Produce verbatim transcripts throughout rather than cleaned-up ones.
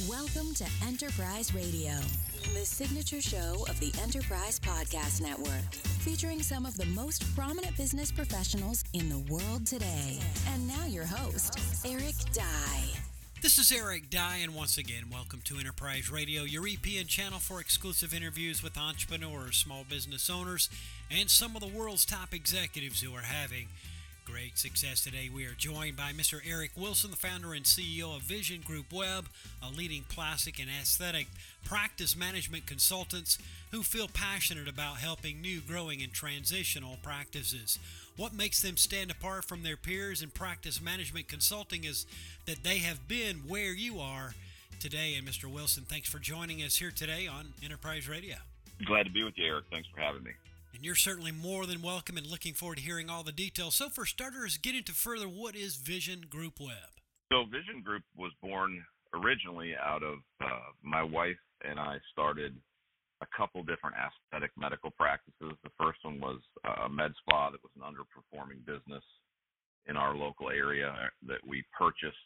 Welcome to Enterprise Radio, the signature show of the Enterprise Podcast Network, featuring some of the most prominent business professionals in the world today. And now your host, Eric Dye. This is Eric Dye, and once again, welcome to Enterprise Radio, your E P N channel for exclusive interviews with entrepreneurs, small business owners, and some of the world's top executives who are having great success today. We are joined by Mister Eric Wilson, the founder and C E O of Vision Group Web, a leading plastic and aesthetic practice management consultants who feel passionate about helping new, growing, and transitional practices. What makes them stand apart from their peers in practice management consulting is that they have been where you are today. And Mister Wilson, thanks for joining us here today on Enterprise Radio. Glad to be with you, Eric. Thanks for having me. And you're certainly more than welcome and looking forward to hearing all the details. So for starters, get into further, what is Vision Group Web? So Vision Group was born originally out of uh, my wife and I started a couple different aesthetic medical practices. The first one was a med spa that was an underperforming business in our local area that we purchased,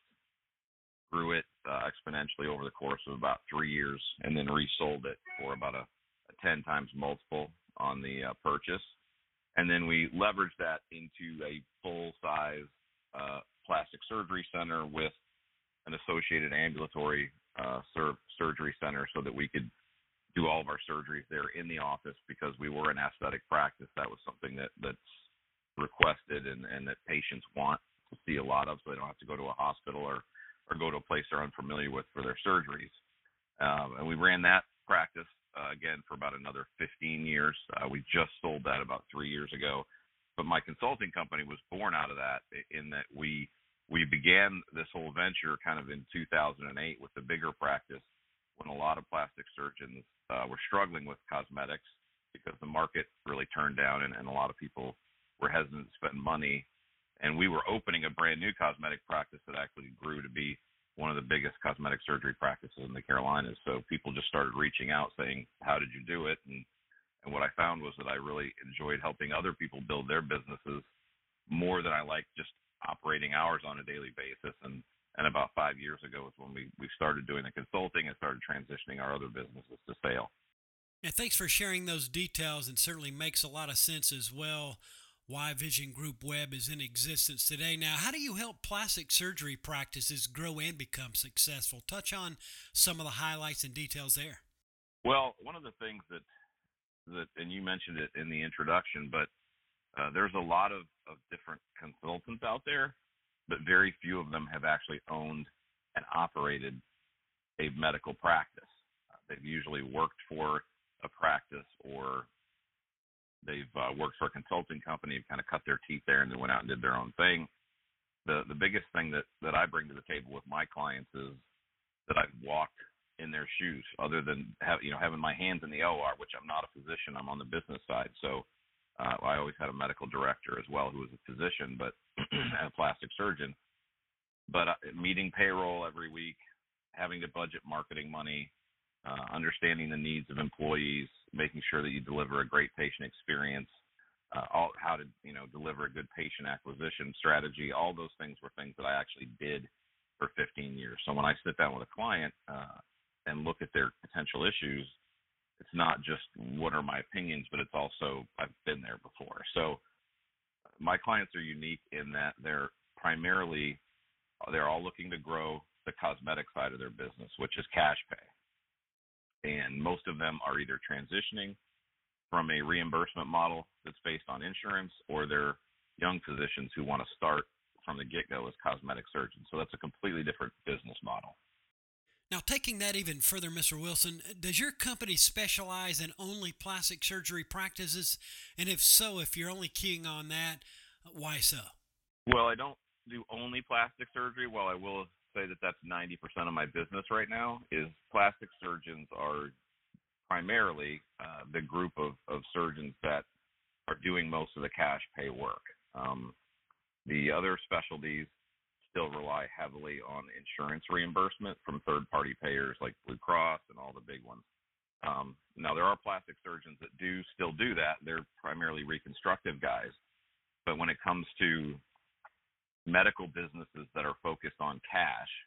grew it uh, exponentially over the course of about three years, and then resold it for about a, a ten times multiple on the uh, purchase. And then we leveraged that into a full-size uh, plastic surgery center with an associated ambulatory uh, sur- surgery center so that we could do all of our surgeries there in the office because we were an aesthetic practice. That was something that, that's requested and, and that patients want to see a lot of, so they don't have to go to a hospital or, or go to a place they're unfamiliar with for their surgeries. Um, and we ran that practice Uh, again, for about another fifteen years. Uh, we just sold that about three years ago. But my consulting company was born out of that in that we we began this whole venture kind of in two thousand eight with the bigger practice when a lot of plastic surgeons uh, were struggling with cosmetics because the market really turned down and, and a lot of people were hesitant to spend money. And we were opening a brand new cosmetic practice that actually grew to be one of the biggest cosmetic surgery practices in the Carolinas. So people just started reaching out saying, how did you do it? And, and what I found was that I really enjoyed helping other people build their businesses more than I liked just operating hours on a daily basis. And, and about five years ago was when we, we started doing the consulting and started transitioning our other businesses to sale. Yeah, thanks for sharing those details, and certainly makes a lot of sense as well why Vision Group Web is in existence today. Now, how do you help plastic surgery practices grow and become successful? Touch on some of the highlights and details there. Well, one of the things that, that and you mentioned it in the introduction, but uh, there's a lot of, of different consultants out there, but very few of them have actually owned and operated a medical practice. Uh, they've usually worked for a practice or They've uh, worked for a consulting company and kind of cut their teeth there and then went out and did their own thing. The the biggest thing that, that I bring to the table with my clients is that I've walked in their shoes, other than have, you know having my hands in the O R, which I'm not a physician. I'm on the business side. So uh, I always had a medical director as well who was a physician, but and a plastic surgeon. But uh, meeting payroll every week, having to budget marketing money, Uh, understanding the needs of employees, making sure that you deliver a great patient experience, uh, all, how to you know deliver a good patient acquisition strategy. All those things were things that I actually did for fifteen years. So when I sit down with a client uh, and look at their potential issues, it's not just what are my opinions, but it's also I've been there before. So my clients are unique in that they're primarily they're all looking to grow the cosmetic side of their business, which is cash pay. And most of them are either transitioning from a reimbursement model that's based on insurance, or they're young physicians who want to start from the get-go as cosmetic surgeons. So that's a completely different business model. Now, taking that even further, Mister Wilson, does your company specialize in only plastic surgery practices? And if so, if you're only keying on that, why so? Well, I don't do only plastic surgery. Well, I will say that that's ninety percent of my business right now. Is plastic surgeons are primarily uh, the group of, of surgeons that are doing most of the cash pay work. Um, the other specialties still rely heavily on insurance reimbursement from third-party payers like Blue Cross and all the big ones. Um, now, there are plastic surgeons that do still do that. They're primarily reconstructive guys. But when it comes to medical businesses that are focused on cash,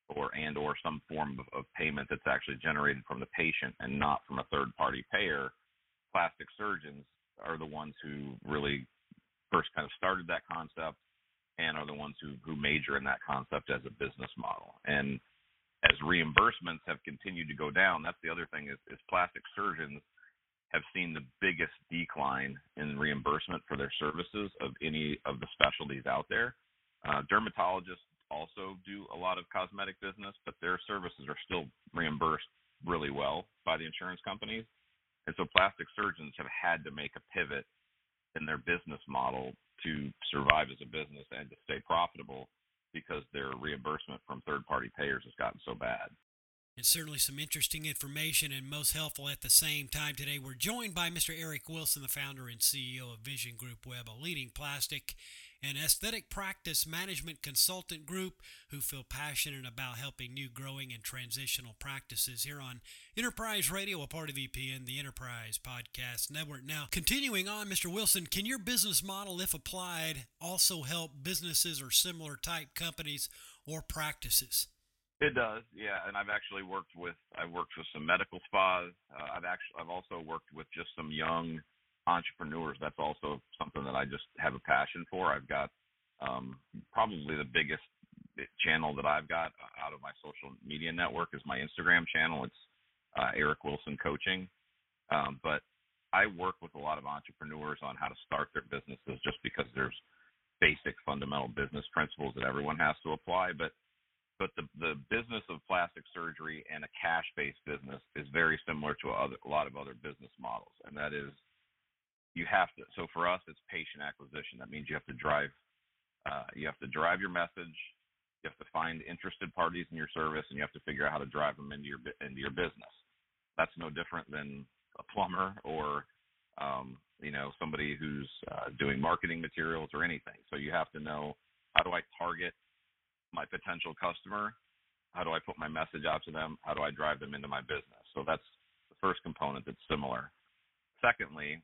or and or some form of, of payment that's actually generated from the patient and not from a third-party payer, plastic surgeons are the ones who really first kind of started that concept and are the ones who, who major in that concept as a business model. And as reimbursements have continued to go down, that's the other thing is, is plastic surgeons have seen the biggest decline in reimbursement for their services of any of the specialties out there. Uh, dermatologists also do a lot of cosmetic business, but their services are still reimbursed really well by the insurance companies. And so plastic surgeons have had to make a pivot in their business model to survive as a business and to stay profitable because their reimbursement from third-party payers has gotten so bad. And certainly some interesting information and most helpful at the same time today. We're joined by Mister Eric Wilson, the founder and C E O of Vision Group Web, a leading plastic and aesthetic practice management consultant group who feel passionate about helping new growing and transitional practices here on Enterprise Radio, a part of E P N, the Enterprise Podcast Network. Now, continuing on, Mister Wilson, can your business model, if applied, also help businesses or similar type companies or practices? It does, yeah. And I've actually worked with I've worked with some medical spas. Uh, I've actually I've also worked with just some young entrepreneurs. That's also something that I just have a passion for. I've got um, probably the biggest channel that I've got out of my social media network is my Instagram channel. It's uh, Eric Wilson Coaching. Um, but I work with a lot of entrepreneurs on how to start their businesses, just because there's basic fundamental business principles that everyone has to apply. But But the, the business of plastic surgery and a cash-based business is very similar to a, other, a lot of other business models, and that is you have to. So for us, it's patient acquisition. That means you have to drive, uh, you have to drive your message. You have to find interested parties in your service, and you have to figure out how to drive them into your into your business. That's no different than a plumber or um, you know somebody who's uh, doing marketing materials or anything. So you have to know, how do I target my potential customer? How do I put my message out to them? How do I drive them into my business? So that's the first component that's similar. Secondly,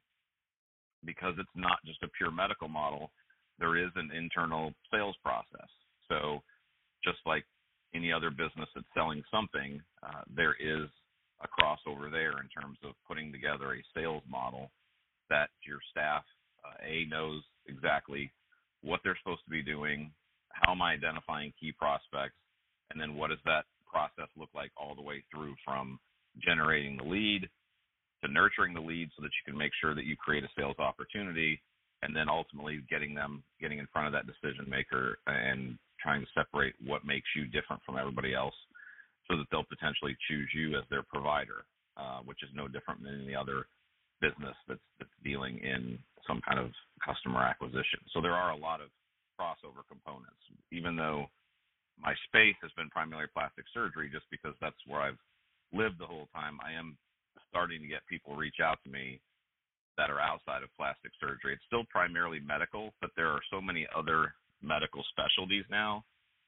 because it's not just a pure medical model, there is an internal sales process. So just like any other business that's selling something, uh, there is a crossover there in terms of putting together a sales model that your staff, uh, A, knows exactly what they're supposed to be doing, how am I identifying key prospects, and then what does that process look like all the way through from generating the lead to nurturing the lead so that you can make sure that you create a sales opportunity, and then ultimately getting them, getting in front of that decision maker and trying to separate what makes you different from everybody else so that they'll potentially choose you as their provider, uh, which is no different than any other business that's, that's dealing in some kind of customer acquisition. So there are a lot of crossover components, even though my space has been primarily plastic surgery, just because that's where I've lived the whole time. I am starting to get people reach out to me that are outside of plastic surgery. It's still primarily medical, but there are so many other medical specialties now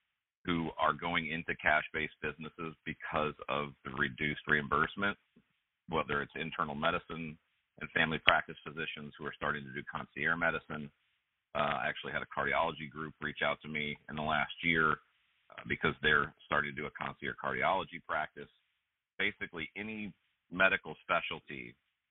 who are going into cash-based businesses because of the reduced reimbursement, whether it's internal medicine and family practice physicians who are starting to do concierge medicine. Uh, I actually had a cardiology group reach out to me in the last year uh, because they're starting to do a concierge cardiology practice. Basically, any medical specialty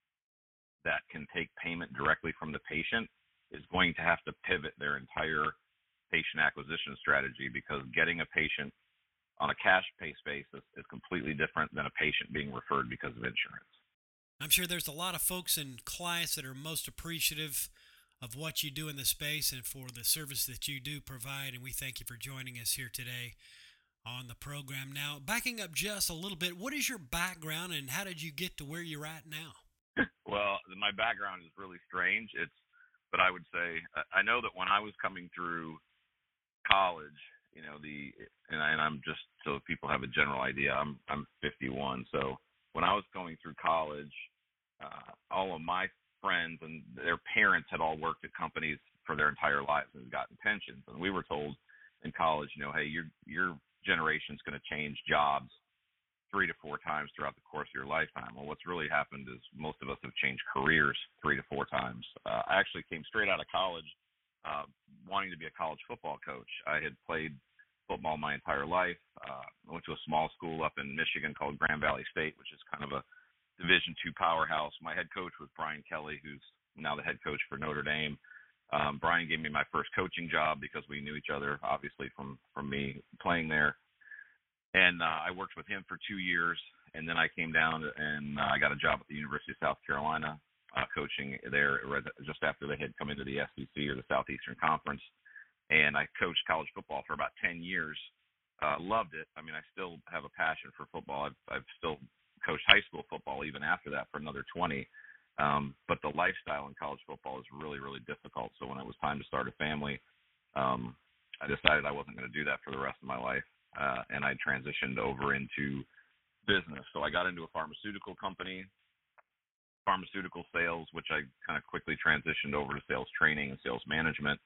that can take payment directly from the patient is going to have to pivot their entire patient acquisition strategy, because getting a patient on a cash-based basis is completely different than a patient being referred because of insurance. I'm sure there's a lot of folks and clients that are most appreciative of what you do in the space and for the service that you do provide, and we thank you for joining us here today on the program. Now, backing up just a little bit, what is your background and how did you get to where you're at now? Well, my background is really strange. It's, but I would say, I know that when I was coming through college, you know, the, and, I, and I'm just, so people have a general idea, I'm, I'm fifty-one. So when I was going through college, uh, all of my friends and their parents had all worked at companies for their entire lives and gotten pensions. And we were told in college, you know, hey, your your generation's going to change jobs three to four times throughout the course of your lifetime. Well, what's really happened is most of us have changed careers three to four times. Uh, I actually came straight out of college uh, wanting to be a college football coach. I had played football my entire life. Uh, I went to a small school up in Michigan called Grand Valley State, which is kind of a Division two powerhouse. My head coach was Brian Kelly, who's now the head coach for Notre Dame. Um, Brian gave me my first coaching job because we knew each other, obviously, from, from me playing there. And uh, I worked with him for two years, and then I came down and uh, I got a job at the University of South Carolina, uh, coaching there just after they had come into the S E C, or the Southeastern Conference. And I coached college football for about ten years. Uh, loved it. I mean, I still have a passion for football. I've, I've still coached high school football even after that for another twenty. Um, but the lifestyle in college football is really, really difficult. So when it was time to start a family, um, I decided I wasn't going to do that for the rest of my life. Uh, and I transitioned over into business. So I got into a pharmaceutical company, pharmaceutical sales, which I kind of quickly transitioned over to sales training and sales management.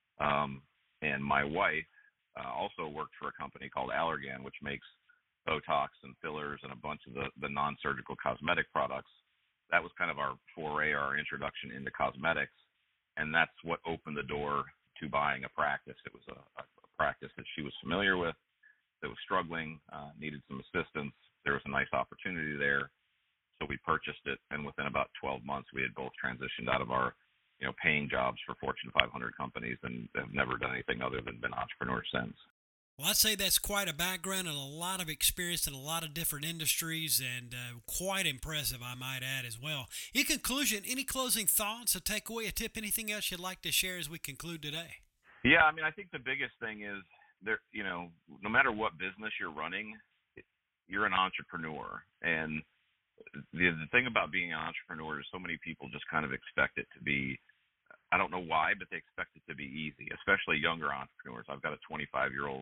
Um, and my wife uh, also worked for a company called Allergan, which makes Botox and fillers and a bunch of the, the non-surgical cosmetic products. That was kind of our foray, our introduction into cosmetics, and that's what opened the door to buying a practice. It was a, a practice that she was familiar with, that was struggling, uh, needed some assistance. There was a nice opportunity there, so we purchased it, and within about twelve months, we had both transitioned out of our, you know, paying jobs for Fortune five hundred companies, and have never done anything other than been entrepreneurs since. Well, I'd say that's quite a background and a lot of experience in a lot of different industries, and uh, quite impressive, I might add, as well. In conclusion, any closing thoughts, a takeaway, a tip, anything else you'd like to share as we conclude today? Yeah, I mean, I think the biggest thing is, there, you know, no matter what business you're running, you're an entrepreneur. And the, the thing about being an entrepreneur is so many people just kind of expect it to be, I don't know why, but they expect it to be easy, especially younger entrepreneurs. I've got a twenty-five-year-old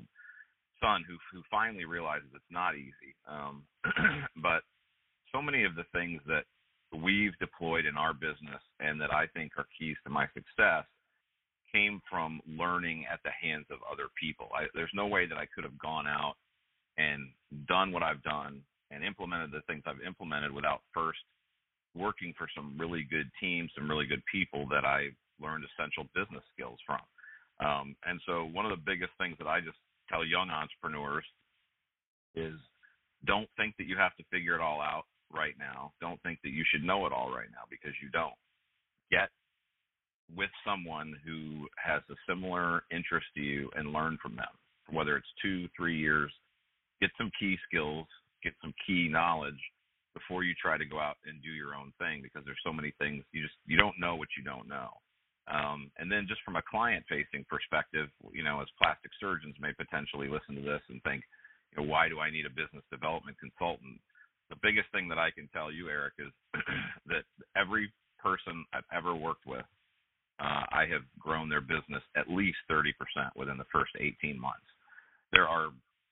son who who finally realizes it's not easy. Um, but so many of the things that we've deployed in our business and that I think are keys to my success came from learning at the hands of other people. I, there's no way that I could have gone out and done what I've done and implemented the things I've implemented without first working for some really good teams, some really good people that I learned essential business skills from. Um, and so one of the biggest things that I just tell young entrepreneurs is, don't think that you have to figure it all out right now. Don't think that you should know it all right now, because you don't. Get with someone who has a similar interest to you and learn from them, whether it's two, three years. Get some key skills, get some key knowledge before you try to go out and do your own thing, because there's so many things you just you don't know what you don't know. Um, and then just from a client-facing perspective, you know, as plastic surgeons may potentially listen to this and think, you know, why do I need a business development consultant? The biggest thing that I can tell you, Eric, is that every person I've ever worked with, uh, I have grown their business at least thirty percent within the first eighteen months. There are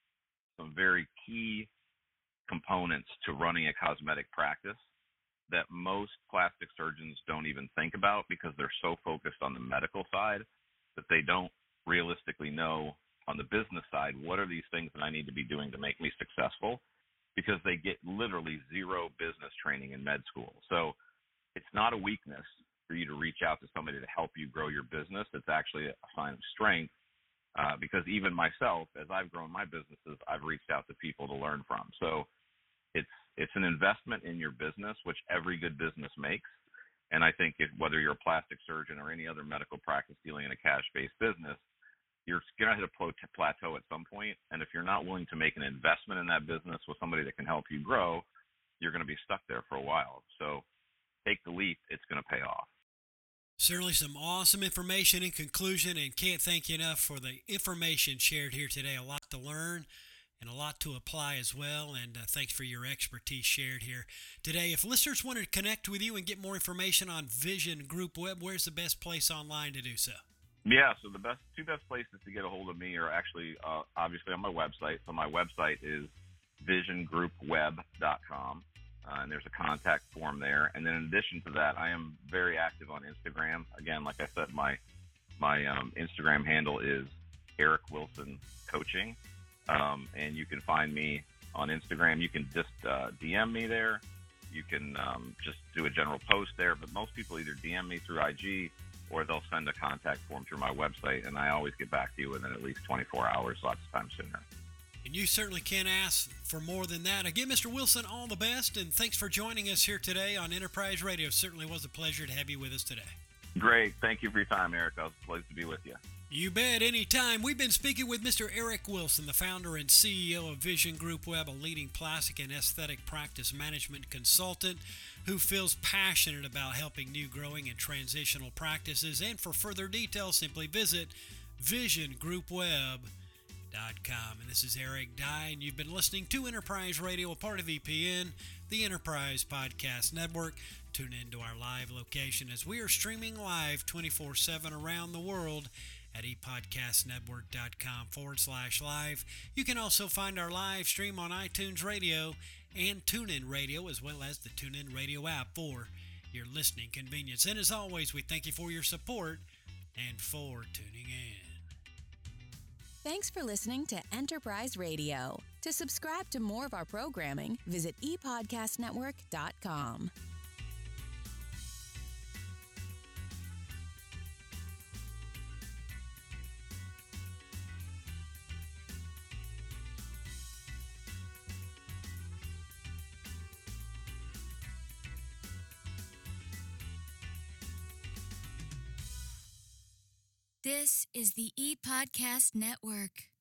some very key components to running a cosmetic practice that most plastic surgeons don't even think about, because they're so focused on the medical side that they don't realistically know on the business side, what are these things that I need to be doing to make me successful, because they get literally zero business training in med school. So it's not a weakness for you to reach out to somebody to help you grow your business. It's actually a sign of strength, uh, because even myself, as I've grown my businesses, I've reached out to people to learn from. So it's it's an investment in your business, which every good business makes. And I think if, whether you're a plastic surgeon or any other medical practice dealing in a cash-based business, you're going to hit a plateau at some point. And if you're not willing to make an investment in that business with somebody that can help you grow, you're going to be stuck there for a while. So take the leap. It's going to pay off. Certainly some awesome information in conclusion, and can't thank you enough for the information shared here today. A lot to learn and a lot to apply as well, and uh, thanks for your expertise shared here today. If listeners want to connect with you and get more information on Vision Group Web, where's the best place online to do so? Yeah, so the best two best places to get a hold of me are actually uh, obviously on my website. So my website is vision group web dot com, uh, and there's a contact form there. And then in addition to that, I am very active on Instagram. Again, like I said, my my um, Instagram handle is Eric Wilson Coaching. Um, and you can find me on Instagram. You can just uh, D M me there. You can um, just do a general post there. But most people either D M me through I G or they'll send a contact form through my website, and I always get back to you within at least twenty-four hours, lots of times sooner. And you certainly can't ask for more than that. Again, Mister Wilson, all the best, and thanks for joining us here today on Enterprise Radio. It certainly was a pleasure to have you with us today. Great. Thank you for your time, Eric. I was pleased to be with you. You bet, anytime. We've been speaking with Mister Eric Wilson, the founder and C E O of Vision Group Web, a leading plastic and aesthetic practice management consultant who feels passionate about helping new growing and transitional practices. And for further details, simply visit vision group web dot com. And this is Eric Dye, and you've been listening to Enterprise Radio, a part of E P N, the Enterprise Podcast Network. Tune in to our live location as we are streaming live twenty-four seven around the world at epodcastnetwork.com forward slash live. You can also find our live stream on iTunes Radio and TuneIn Radio, as well as the TuneIn Radio app for your listening convenience. And as always, we thank you for your support and for tuning in. Thanks for listening to Enterprise Radio. To subscribe to more of our programming, visit e podcast network dot com. This is the ePodcast Network.